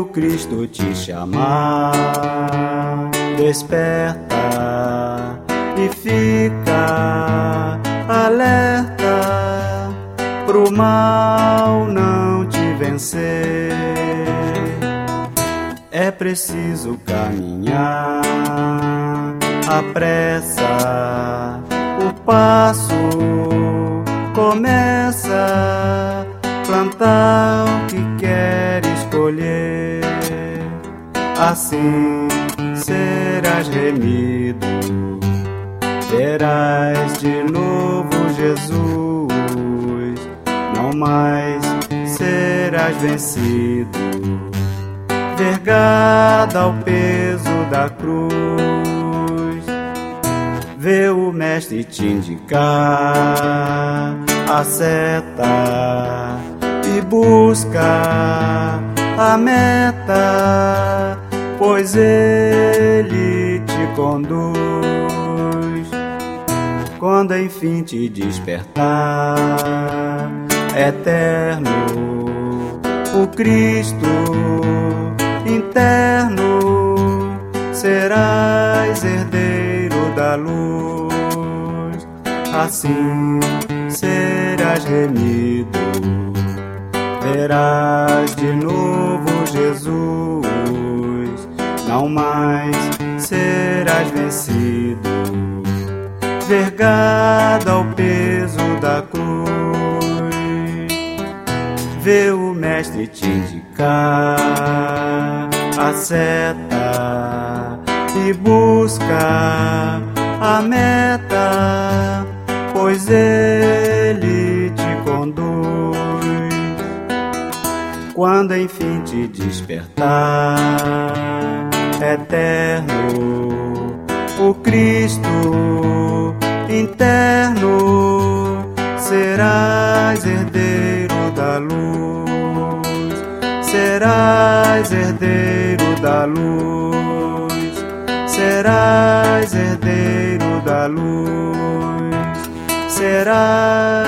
o Cristo te chamar. Desperta e fica alerta pro mal não te vencer. É preciso caminhar, apressa o passo, começa, plantar o que quer escolher. Assim serás remido, verás de novo Jesus, não mais serás vencido, vergado ao peso da cruz. Vê o mestre te indicar a seta e busca a meta, pois ele te conduz. Quando enfim te despertar, eterno, o Cristo interno, serás herdeiro da luz. Assim serás remido, verás de novo Jesus, não mais serás vencido, vergado ao peso da cruz. Vê o mestre te indicar a seta e busca a meta, pois ele te conduz. Quando enfim te despertar, eterno, o Cristo interno, serás herdeiro da luz, serás herdeiro da luz, serás herdeiro da luz, serás